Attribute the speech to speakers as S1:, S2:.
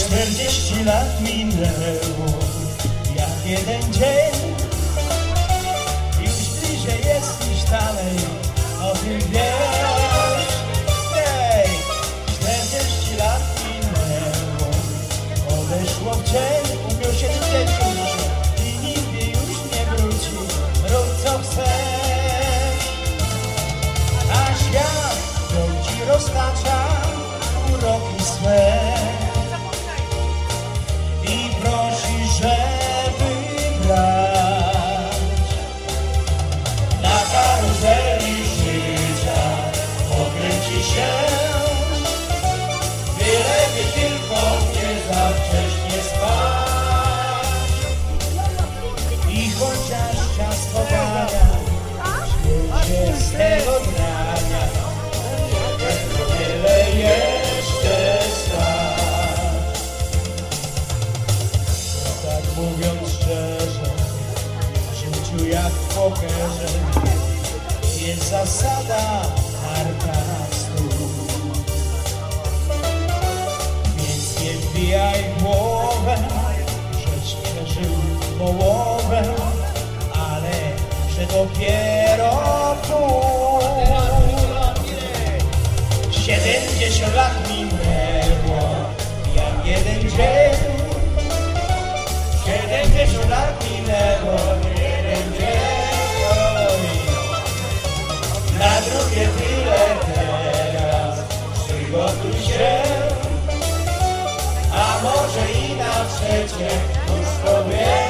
S1: 40 lat minęło jak jeden dzień. Już bliżej jest niż dalej, o tym wiesz. Hej, 40 lat minęło, odeszło w cień. Umiał się i nigdy już nie wróci. Rób co chcesz, a świat wciąż ci roztacza uroki swe i prosi, żeby grać na karuzeli życia. Pokręci się, byleby tylko nie za wcześnie spać. I chociaż czas pomaga, śmieje z tego grania, wiele jeszcze stać. No tak mówiąc szczerze, w życiu jak w pokerze jest zasada karta na stół. Więc nie wbijaj głowę, żeś przeżył połowę, ale że dopiero pół. 70 lat minęło jak jeden dzień. 70 lat minęło jeden dzień. Na drugie tyle teraz przygotuj się, a może i na trzecie już to wie.